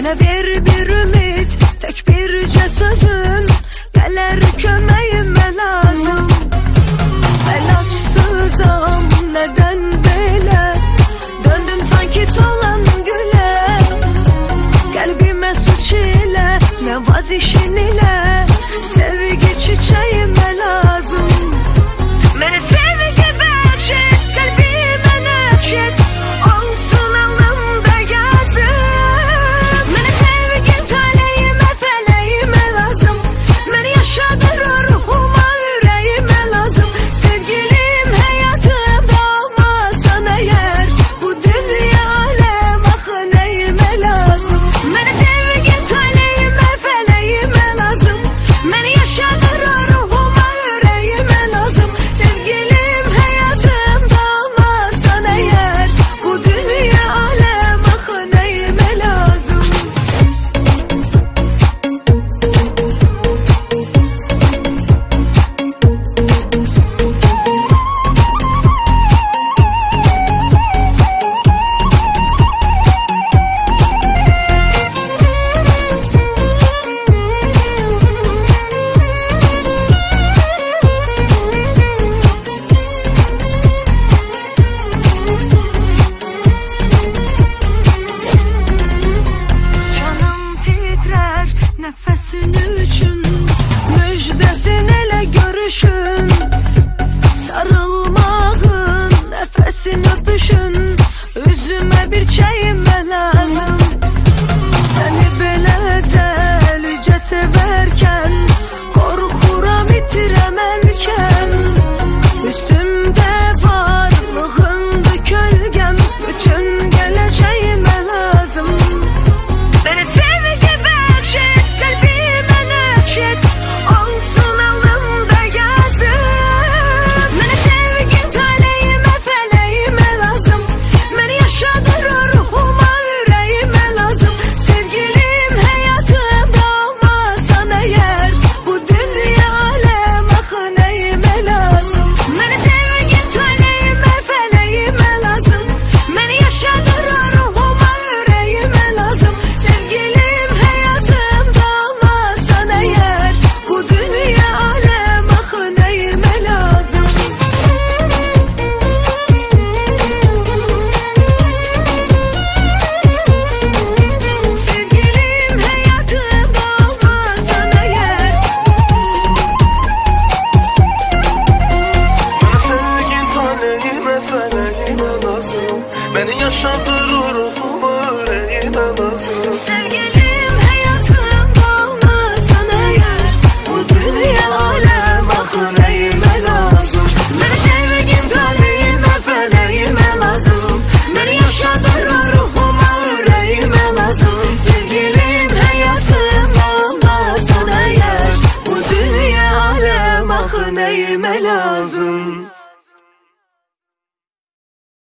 Mənə ver bir ümid, tək bircə sözün, gələr köməyimə lazım. Əlacsızam, nədən belə, döndüm sanki solan gülə. Qəlbimə suç ilə, nə vazişin ilə, sevgi çiçəyimə lazım. Mənə sevgi bəxş et, qəlbimə nəqş et, olsun alnımda yazım. Mənə sevgi taleyimə, fələyimə lazım. Məni yaşadır o ruhuma, ürəyimə lazım. Sevgilim həyatımda olmasan əgər, bu dünya aləm axı nəyimə lazım. Mənə sevgi taleyimə, fələyimə lazım. Məni yaşadır o ruhuma, ürəyimə lazım. Sevgilim həyatımda olmasan əgər, bu dünya aləm axı nəyimə lazım. Canım titrer nəfəsin üçün, müjdəsin elə görüşün. Sarılmağın, nəfəsin öpüşün, üzümə bir çəyimə lazım. Səni belə dəlicə sevərkən, qorxuram itirəm erkən. Üstümdə varlığındır kölgəm, bütün gələcəyimə lazım. Mənə sevgi bəxş et, qəlbimə nəqş et, olsun alnımda yazım. Mənə sevgi taleyimə, fələyimə lazım. Məni yaşadır o ruhuma, ürəyimə lazım. Sevgilim həyatımda olmasan əgər, bu dünya aləm axı nəyimə lazım. Mənə sevgi taleyimə, fələyimə lazım. Məni yaşadır o ruhuma, ürəyimə lazım. Sevgilim həyatımda olmasan əgər, bu dünya aləm axı nəyimə lazım. Sevgilim həyatımda olmasan əgər. Bana sevgin taleyime, feleğime lazım. Beni yaşadır o ruhuma, yüreğime lazım. Sevgilim həyatımda olmasan əgər, bu dünya aləm axı nəyimə lazım. Mənə sevgim taleyimə, fələyimə lazım. Məni yaşadır o ruhuma, ürəyimə lazım. Sevgilim həyatımda olmasan əgər, bu dünya aləm axı nəyimə lazım.